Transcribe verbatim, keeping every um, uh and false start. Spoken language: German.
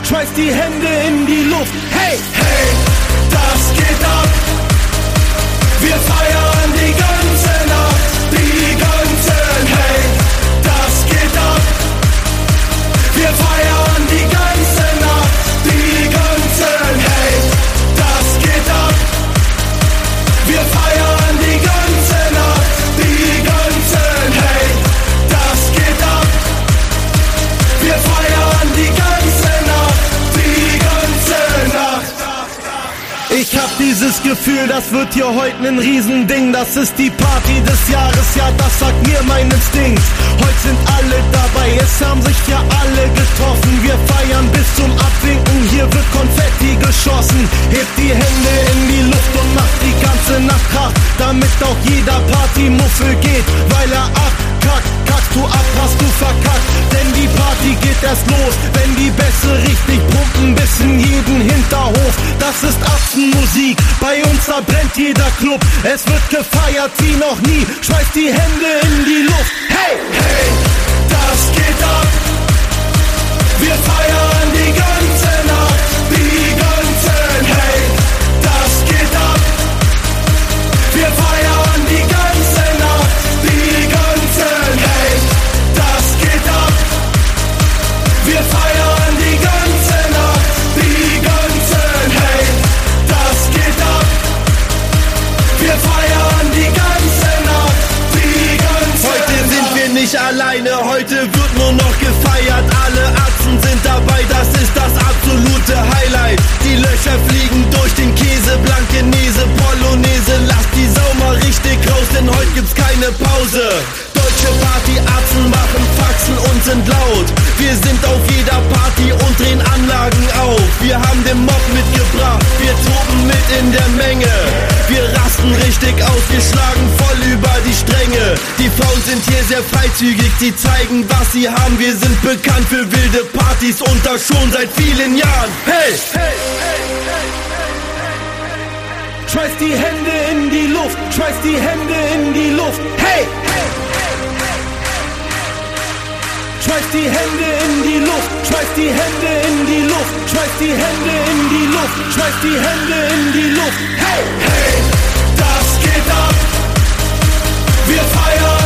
schmeiß die Hände in die Luft. Hey, hey, das geht ab. Wir feiern die ganze Nacht, die ganzen, hey, das geht ab. Wir feiern die ganze Nacht, die ganzen, hey, das geht ab. Wir feiern die ganze Nacht, die ganzen, hey, das geht ab. Wir feiern die ganze Nacht, die ganze Nacht. Ich hab dieses Gefühl, das wird hier heute nen Riesending. Das ist die Party des Jahres, ja, das sagt mir mein Instinkt. Heute sind alle dabei, es haben sich ja alle getroffen. Wir feiern bis zum Abwinken, hier wird Konfetti geschossen. Hebt die Hände in die Luft und macht die ganze Nacht Krach, damit auch jeder Partymuffel geht, weil er abkackt. Kackst du ab, hast du verkackt, denn die Party geht erst los, wenn die Bässe richtig pumpen bis in jeden Hinterhof. Das ist Achsenmusik, bei uns da brennt jeder Club. Es wird gefeiert wie noch nie, schmeiß die Hände in die Luft. Hey, hey, das geht ab. Wir feiern die ganze Nacht, die ganzen, hey, das geht ab. Wir feiern die ganze Nacht, die ganzen, hey, das geht ab. Wir feiern die ganze Nacht, die ganzen, hey, das geht ab. Wir feiern die ganze Nacht, die ganze Nacht. Heute sind wir nicht alleine, heute wird nur noch gefeiert. Alle Atzen sind dabei, das ist das absolute Highlight. Die Löcher fliegen durch den Käse, Blankenese, Polonaise. Lasst die Sau mal richtig raus, denn heute gibt's keine Pause. Deutsche Partyatzen machen Faxen und sind laut. Wir sind auf jeder Party und drehen Anlagen auf. Wir haben den Mob mitgebracht, wir toben mit in der Menge. Wir rasten richtig aus, wir schlagen voll über die Stränge. Die Frauen sind hier sehr freizügig, sie zeigen, was sie haben. Wir sind bekannt für wilde Partys und das schon seit vielen Jahren. Hey! Hey, hey, hey, hey, hey. Schmeiß die Hände in die Luft, schmeiß die Hände in die Luft. Hey! Hey! Schmeiß die Hände in die Luft, schmeiß die Hände in die Luft, schmeiß die Hände in die Luft, schmeiß die Hände in die Luft. Hey, hey, das geht ab. Wir feiern